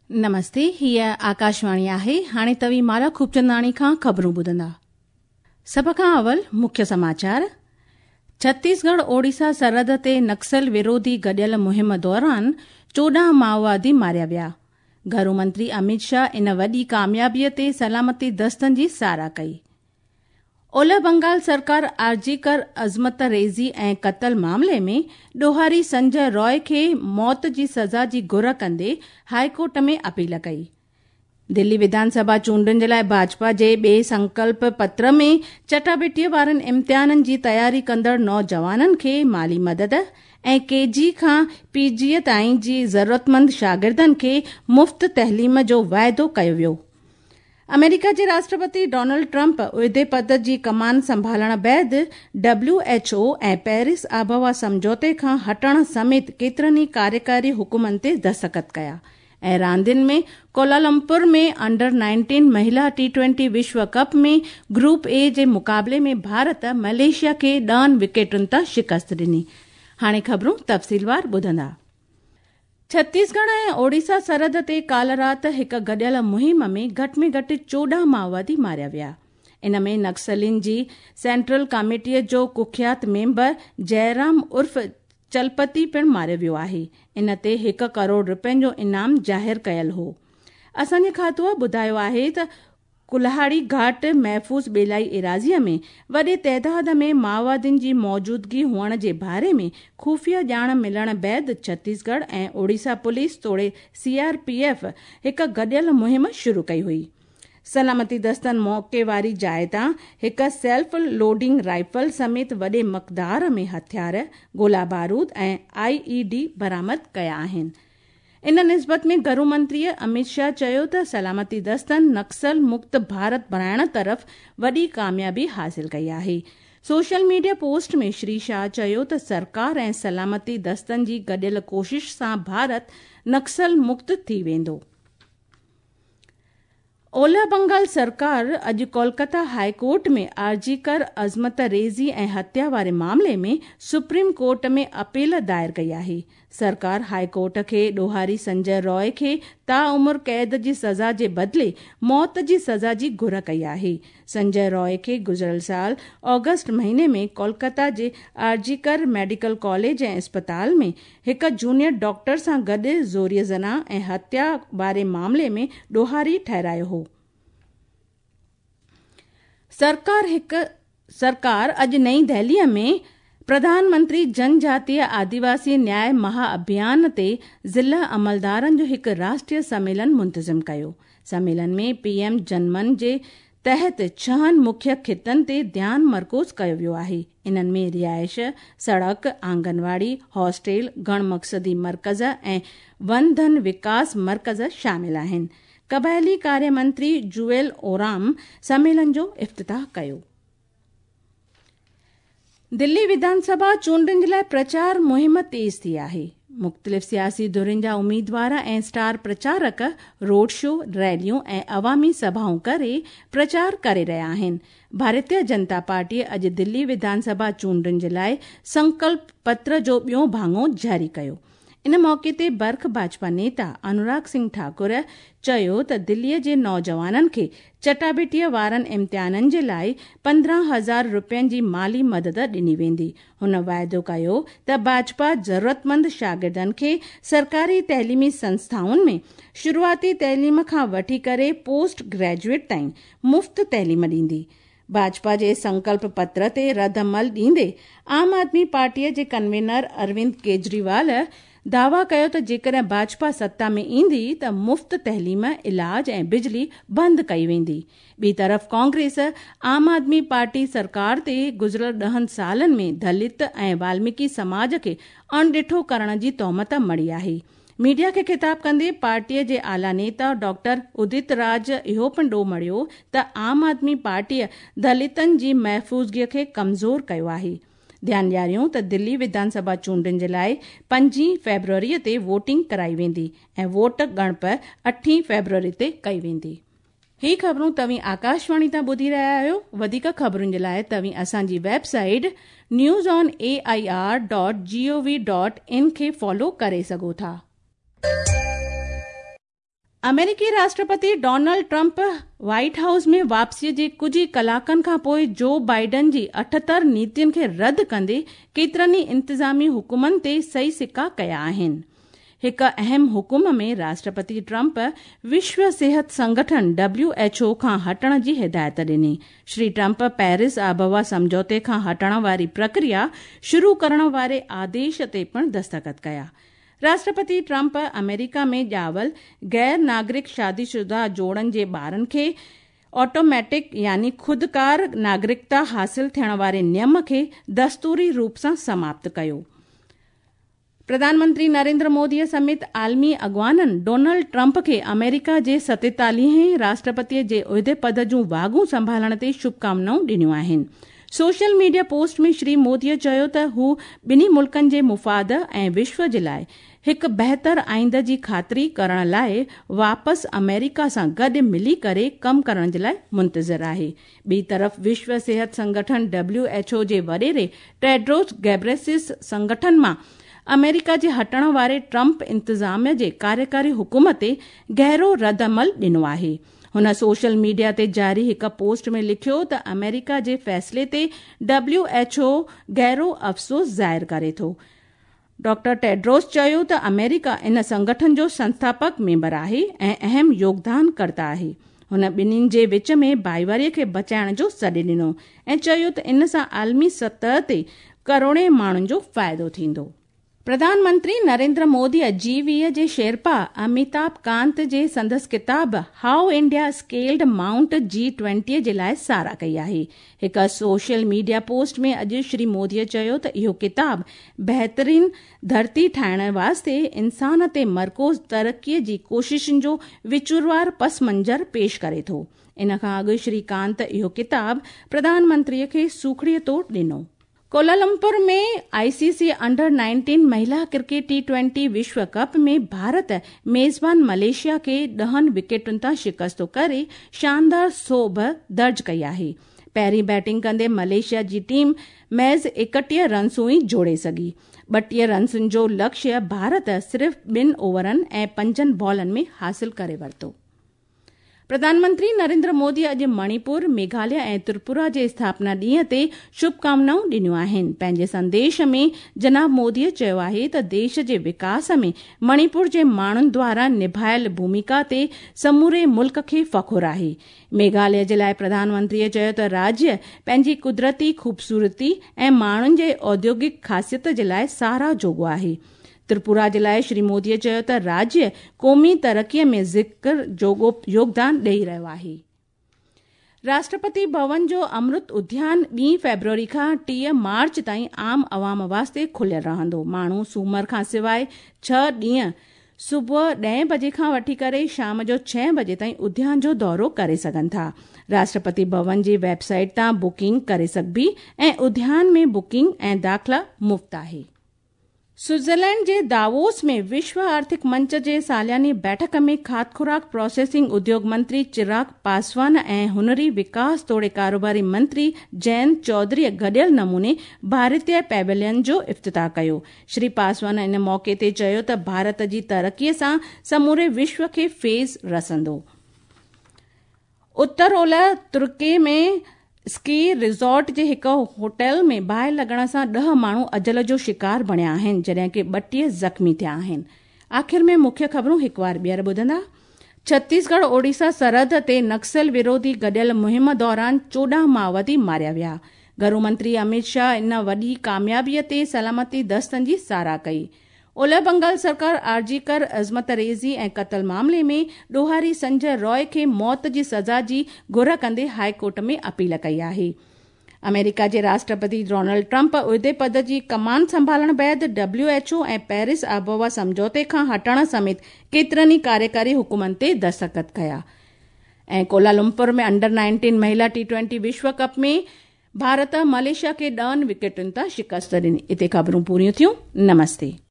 नमस्ते, हीअ आकाशवाणी आहे। हाणे तव्हीं माला खूबचंदाणी खां ख़बरूं ॿुधंदा। सभ खां अवल मुख्य समाचार। छत्तीसगढ़ ओडिशा सरहद ते नक्सल विरोधी गडि॒यल मुहिम दौरान 14 माओवादी मारिया विया। गृह मंत्री अमित शाह इन वॾी कामयाबीअ ते सलामती दस्तनि जी साराह कई। ओलह बंगाल सरकार आरजीकर अज़मत रेज़ी ऐं क़त्ल मामले में ॾोहारी संजय रॉय खे मौत जी सज़ा जी घुर कंदे हाईकोर्ट में अपील कई। दिल्ली विधानसभा चूंडुनि जे लाइ भाजपा जे ॿिए संकल्प पत्र में चटाभेटीअ वारनि इम्तिहाननि जी तयारी कंदड़ नौजवाननि खे माली मदद ऐं केजी खां पीजीअ ताईं जी ज़रूरतमंद शागिर्दनि खे मुफ़्त तहलीम जो वाइदो कयो वियो। अमेरिका जे राष्ट्रपति डोनाल्ड ट्रंप उहिदे पद जी कमान संभालण बैदि WHO ऐं पेरिस आबहवा समझौते खां हटण समेत केतिरनि ई कार्यकारी हुकुमनि ते दस्तख़त कया ऐं रांदियुनि में कोलालमपुर में अंडर-19 महिला T20 विश्व कप में ग्रुप ए जे मुक़ाबले में भारत मलेशिया खे 10 विकेटुनि तां शिकस्त ॾिनी। हाणे ख़बरूं तफ़सीलवार ॿुधंदा। छत्तीसगढ़ ऐं ओडिशा सरहद ते काल्ह राति हिक गडि॒यल मुहिम में घटि में घटि 14 माओवादी मारिया विया। इन में नक्सलिन जी सेंट्रल कमेटीअ जो कुख्यात मेंबर जयराम उर्फ चलपति पिणु मारियो वियो आहे। इन ते 1 करोड़ रुपयनि जो इनाम ज़ाहिर कयल हो। असांजे खातूअ ॿुधायो आहे त कुल्हाड़ी घाट महफ़ूज़ बेलाई इराज़ीअ में वॾे तइदाद में माओवादियुनि जी मौजूदगी हुअण जे बारे में खुफ़िया ॼाण मिलण बैदि छत्तीसगढ़ ऐं ओडिशा पुलिस तोड़े CRPF हिक गडि॒यल मुहिम शुरू कई हुई। सलामती दस्तनि मौक़े वारी जाइ तां हिक सेल्फ लोडिंग राइफल समेत वॾे मक़दार में हथियार, गोला बारूद ऐं IED बरामद कया आहिनि। इन निस्बत में गृह मंत्री अमित शाह चयो त सलामती दस्तनि नक्सल मुक्त भारत बणाइण तरफ़ वॾी कामयाबी हासिल कई आहे। सोशल मीडिया पोस्ट में श्री शाह चयो त सरकार ऐं सलामती दस्तनि जी गडि॒यल कोशिश सां भारत नक्सल मुक्त थी वेंदो। ओलह बंगाल सरकार अॼु कोलकाता हाईकोर्ट में आरजीकर अज़मत रेज़ी ऐं हत्या वारे मामले में सुप्रीम कोर्ट में अपील दायर कई आहे। सरकार हाईकोर्ट खे ॾोहारी संजय रॉय खे ताउमिर कैद जी सज़ा जे बदिले मौत जी सज़ा जी घुर कई आहे। संजय रॉय खे गुज़िरियल साल ऑगस्ट महीने में कोलकाता जे आरजीकर मेडिकल कॉलेज ऐं अस्पताल में हिक जूनियर डॉक्टर सां गॾु ज़ोरीअ ज़ना ऐं हत्या वारे मामले में ॾोहारी ठहिरायो हो। सरकार अॼु नई दिल्लीअ में प्रधानमंत्री जनजातीय आदिवासी न्याय महाअभियान ते ज़िला अमलदारनि जो हिकु राष्ट्रीय सम्मेलन मुंतज़िम कयो। सम्मेलन में PM जनमन जे तहत 6 मुख्य खितनि ते ध्यानु मर्कूज़ कयो वियो आहे। इन्हनि में रिहाइश, सड़क, आंगनवाड़ी, हॉस्टल, गण मक़सदी मर्कज़ ऐं वन धन विकास मर्कज़ शामिल आहिनि। क़बाइली कार्य मंत्री जुएल ओराम सम्मेलन जो इफ़्तिताह कयो। दिल्ली विधानसभा चूंडुनि जे लाइ प्रचार मुहिम तेज़ थी आहे। मुख़्तलिफ़ सियासी धुरियुनि जा उम्मीदवार ऐं स्टार प्रचारक रोड शो, रैलियूं ऐं अवामी सभाऊं करे प्रचार करे रहिया आहिनि। भारतीय जनता पार्टीअ अॼु दिल्ली विधानसभा चूंडुनि जे लाइ संकल्प पत्र जो ॿियों भाङो जारी कयो। इन मौक़े ते बर्ख भाजपा नेता अनुराग सिंह ठाकुर चयो त दिल्लीअ जे नौजवाननि खे चटाभेटीअ वारनि इम्तिहाननि जे लाइ 15,000 रुपयनि जी माली मदद ॾिनी वेंदी। हुन वाइदो कयो त भाजपा ज़रूरतमंद शागिर्दनि खे सरकारी तइलीमी संस्थाउनि में शुरूआती तइलीम खां वठी करे पोस्ट ग्रेजुएट ताईं मुफ़्त तइलीम ॾींदी। भाजपा जे संकल्प पत्र ते रदअमल ॾींदे आम आदमी पार्टीअ जे कन्वीनर अरविंद केजरीवाल दावा कयो त जेकॾहिं भाजपा सत्ता में ईंदी त मुफ़्त तइलीम, इलाज ऐं बिजली बंदि कई वेंदी। ॿी तरफ़ कांग्रेस आम आदमी पार्टी सरकार ते गुज़िरियल 10 सालनि में दलित ऐं वाल्मीकि समाज खे अणॾिठो करण जी तहमत मढ़ी आहे। मीडिया खे ख़िताब कंदे पार्टीअ जे आला नेता डॉक्टर उदित राज इहो पिणु ॾोह मढ़ियो त आम आदमी पार्टीअ दलितनि जी महफ़ूज़गीअ खे कमज़ोर कयो आहे। ध्यानु ॾियारियूं त दिल्ली विधानसभा चूंडुनि जे लाइ 5 फ़रवरीअ ते वोटिंग कराई वेंदी ऐं वोट ॻणप 8 फ़रवरी ते कई वेंदी। ही ख़बरूं तव्हीं आकाशवाणी तां ॿुधी रहिया आहियो। वधीक ख़बरुनि जे लाइ तव्हीं असांजी वेबसाइट newsonair.gov.in खे फॉलो करे सघो था। अमेरिकी राष्ट्रपति डोनाल्ड ट्रंप व्हाइट हाउस में वापसीअ जे कुझु ई कलाकनि खां पोइ जो बाइडन जी 78 नीतियुनि खे रद्द कंदे केतिरनि ई इंतज़ामी हुकुमनि ते सही सिका कया आहिनि। हिक अहम हुकुम में राष्ट्रपति ट्रंप विश्व सिहत संगठन WHO खां हटण जी हिदायत ॾिनी। श्री ट्रंप पेरिस आबहवा समझौते खां हटण वारी प्रक्रिया शुरू करण वारे आदेश ते पिणु दस्तखत कया। राष्ट्रपति ट्रंप अमेरिका में ॼावल गैर नागरिक शादीशुदा जोड़नि जे ॿारनि खे ऑटोमेटिक यानी खुदकार नागरिकता हासिल थियण वारे नियम खे दस्तूरी रूप सां समाप्त कयो। प्रधानमंत्री नरेंद्र मोदीअ समेत आलमी अॻवाननि डोनाल्ड ट्रंप खे अमेरिका जे 47हें राष्ट्रपतिअ जे उहिदे पद जूं वागूं संभालण ते शुभकामनाऊं ॾिनियूं आहिनि। सोशल मीडिया पोस्ट में श्री मोदीअ चयो त हू ॿिन्ही मुल्कनि जे मुफ़ाद ऐं विश्व जे लाइ हिकु बहितर आईंदे जी ख़ातिरी करण लाइ वापसि अमेरिका सां गॾु मिली करे कमु करण जे लाइ मुंतज़िर आहे। ॿी तरफ़ विश्व सिहत संगठन WHO जे वॾेरे टेड्रोस गैब्रेसिस संगठन मां अमेरिका जे हटण वारे ट्रंप इंतज़ामिया जे कार्यकारी हुकुम ते गहरो रद्दअमल ॾिनो आहे। हुन सोशल मीडिया ते जारी हिक पोस्ट में लिखियो त अमेरिका जे फ़ैसिले ते WHO गहरो अफ़सोस ज़ाहिर करे थो। डॉक्टर टेड्रोस चयो त अमेरिका इन संगठन जो संस्थापक मेंबर आहे ऐं अहम योगदानकर्ता आहे। हुन ॿिन्हिनि जे विच में भाईवारीअ खे बचाइण जो सॾु ॾिनो ऐं चयो त इन सां आलमी सतह ते करोड़े माण्हुनि जो फ़ाइदो थींदो। प्रधानमंत्री नरेंद्र मोदीअ G20 जे शेरपा अमिताभ कांत जे संदसि किताब how India scaled mount G20 जे लाइ साराह कई आहे। हिक सोशल मीडिया पोस्ट में अॼु श्री मोदीअ चयो त इहो किताब बहितरीन धरती ठाहिण वास्ते इंसान ते मरकोज़ तरक़ीअ जी कोशिशुनि जो विचुरवार पस मंज़र पेश करे थो। इन खां अॻु श्री कांत इहो किताब प्रधानमंत्रीअ खे सूखड़ीअ तौरु ॾिनो। कोलालमपुर में ICC अंडर-19 महिला क्रिकेट T20 विश्व कप में भारत मेज़बान मलेशिया खे 10 विकेटुनि तां शिकस्त करे शानदार सोभ दर्ज कई आहे। पहिरीं बैटिंग कंदे मलेशिया जी टीम महज़ 31 रन्सूं ई जोड़े सघी। 32 रन्सुनि जो लक्ष्य भारत सिर्फ़ 2 ओवरनि ऐं 5 बॉलनि में हासिल करे वरितो। प्रधानमंत्री नरेंद्र मोदी अॼु मणिपुर, मेघालय ऐं त्रिपुरा जे स्थापना ॾींहं ते शुभकामनाऊं ॾिनियूं आहिनि। पंहिंजे संदेश में जनाब मोदीअ चयो आहे त देश जे विकास में मणिपुर जे माण्हुनि द्वारा निभायल भूमिका ते समूरे मुल्क खे फ़खुर आहे। मेघालय जे लाइ प्रधानमंत्रीअ चयो त राज्य पंहिंजी कुदरती खूबसूरती ऐं माण्हुनि जे औद्योगिक ख़ासियत जे लाइ साराह जोॻो आहे। त्रिपुरा जे लाइ श्री मोदीअ चयो त राज्य क़ौमी तरक़ीअ में ज़िक्र जोॻो योगदान ॾेई रहियो आहे। राष्ट्रपति भवन जो अमृत उद्यान 2 फ़रवरी खां 30 मार्च ताईं आम अवाम वास्ते खुलियल रहंदो। माण्हू सूमर खां सवाइ 6 ॾींहं सुबुह 10 बजे खां वठी करे शाम जो 6 बजे ताईं उद्यान जो दौरो करे सघनि था। राष्ट्रपति भवन जी वेबसाइट तां बुकिंग करे सघबी ऐं उद्यान में बुकिंग ऐं दाख़िला मुफ़्त आहे। स्विट्जरलैंड जे दावोस में विश्व आर्थिक मंच जे सालियानी बैठक में खाद्य खुराक प्रोसेसिंग उद्योग मंत्री चिराग पासवान ऐं हुनरी विकास तोड़े कारोबारी मंत्री जयंत चौधरीअ गॾियल नमूने भारतीय पैवेलियन जो इफ़्तिताह कयो। श्री पासवान इन मौक़े ते चयो त भारत जी तरक़ीअ सां समूरे विश्व खे फेज़ रसंदो। उत्तर ओलह तुर्की में स्की रिज़ॉर्ट जे हिक होटल में बाहि लॻण सां 10 माण्हू अजल जो शिकार बणिया आहिनि जॾहिं कि 32 ज़ख़्मी थिया आहिनि। आख़िर में मुख्य ख़बरूं हिकु बार ॿीहर ॿुधंदा। छत्तीसगढ़ ओडिशा सरहद ते नक्सल विरोधी गॾियल मुहिम दौरान 14 माओवादी मारिया विया। गृह मंत्री अमित शाह इन वॾी कामयाबीअ ते सलामती दस्तनि जी साराह कई। ओलह बंगाल सरकार आरजीकर अज़मत रेज़ी ऐं क़त्ल मामले में ॾोहारी संजय रॉय खे मौत जी सज़ा जी घुर कंदे हाई कोर्ट में अपील कई आहे। अमेरिका जे राष्ट्रपति डोनाल्ड ट्रंप उहिदे पद जी कमान संभालण बैदि WHO ऐं पेरिस आबहवा समझौते खां हटण समेत केतिरनि ई कार्यकारी हुकुमनि ते दस्तखत कया। ऐं कोलालमपुर में अंडर-19 महिला T20 विश्व कप में भारत मलेशिया खे 10 विकेटुनि तां शिकस्त ॾिनी। इते ख़बरूं पूरियूं थियूं। नमस्ते।